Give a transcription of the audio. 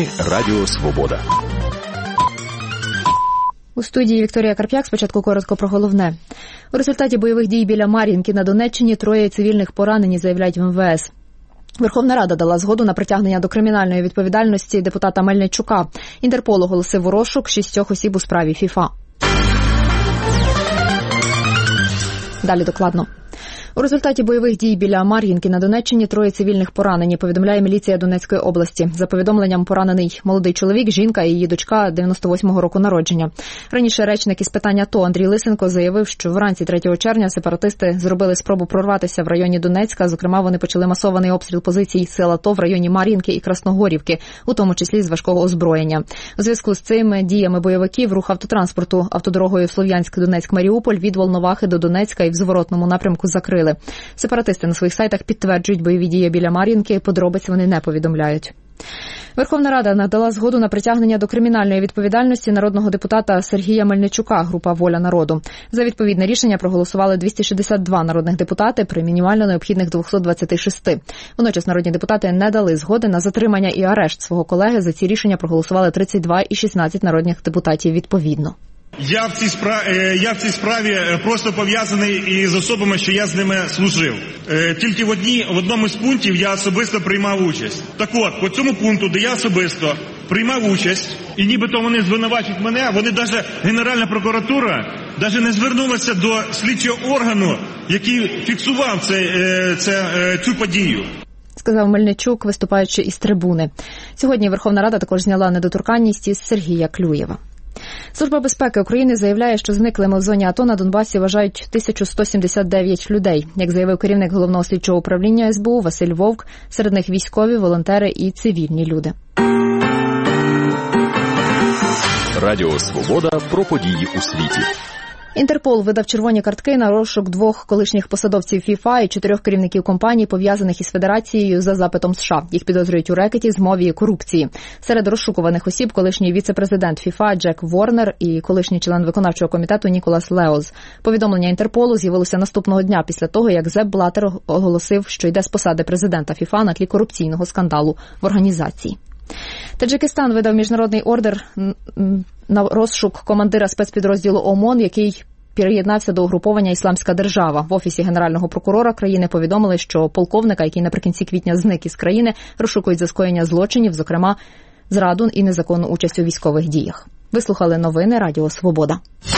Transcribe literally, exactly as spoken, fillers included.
новини Радіо Свобода. У студії Вікторія Карп'як. Спочатку коротко про головне. У результаті бойових дій біля Мар'їнки на Донеччині троє цивільних поранені, заявляють в ем ве ес. Верховна Рада дала згоду на притягнення до кримінальної відповідальності депутата Мельничука. Інтерпол оголосив у розшук шістьох осіб у справі ФІФА. Далі докладно. У результаті бойових дій біля Мар'їнки на Донеччині троє цивільних поранені, повідомляє міліція Донецької області. За повідомленням, поранений молодий чоловік, жінка і її дочка дев'яносто восьмого року народження. Раніше речник із питань АТО Андрій Лисенко заявив, що вранці третього червня сепаратисти зробили спробу прорватися в районі Донецька. Зокрема, вони почали масований обстріл позицій сил АТО в районі Мар'їнки і Красногорівки, у тому числі з важкого озброєння. У зв'язку з цими діями бойовиків рух автотранспорту автодорогою Слов'янськ-Донецьк-Маріуполь від Волновахи до Донецька і в зворотному напрямку закрили. Сепаратисти на своїх сайтах підтверджують бойові дії біля Мар'їнки, подробиць вони не повідомляють. Верховна Рада надала згоду на притягнення до кримінальної відповідальності народного депутата Сергія Мельничука, група «Воля народу». За відповідне рішення проголосували двісті шістдесят два народних депутати при мінімально необхідних двохсот двадцяти шести. Водночас народні депутати не дали згоди на затримання і арешт свого колеги. За ці рішення проголосували тридцять два і шістнадцять народних депутатів відповідно. Я в цій справі, я в цій справі просто пов'язаний із особами, що я з ними служив. Тільки в, одній, в одному з пунктів я особисто приймав участь. Так от, по цьому пункту, де я особисто приймав участь, і нібито вони звинувачують мене, вони навіть, Генеральна прокуратура, навіть не звернулася до слідчого органу, який фіксував це, це, цю подію. Сказав Мельничук, виступаючи із трибуни. Сьогодні Верховна Рада також зняла недоторканність із Сергія Клюєва. Служба безпеки України заявляє, що зниклими в зоні АТО на Донбасі вважають тисячу сто сімдесят дев'ять людей. Як заявив керівник Головного слідчого управління ес бе у Василь Вовк, серед них військові, волонтери і цивільні люди. Радіо Свобода про події у світі. Інтерпол видав червоні картки на розшук двох колишніх посадовців ФІФА і чотирьох керівників компаній, пов'язаних із Федерацією за запитом США. Їх підозрюють у рекеті, змові і корупції. Серед розшукуваних осіб колишній віце-президент ФІФА Джек Ворнер і колишній член виконавчого комітету Ніколас Леоз. Повідомлення Інтерполу з'явилося наступного дня після того, як Зеп Блатер оголосив, що йде з посади президента ФІФА на тлі корупційного скандалу в організації. Таджикистан видав міжнародний ордер на розшук командира спецпідрозділу ОМОН, який приєднався до угруповання «Ісламська держава». В Офісі Генерального прокурора країни повідомили, що полковника, який наприкінці квітня зник із країни, розшукують за скоєння злочинів, зокрема зраду і незаконну участь у військових діях. Ви слухали новини Радіо Свобода.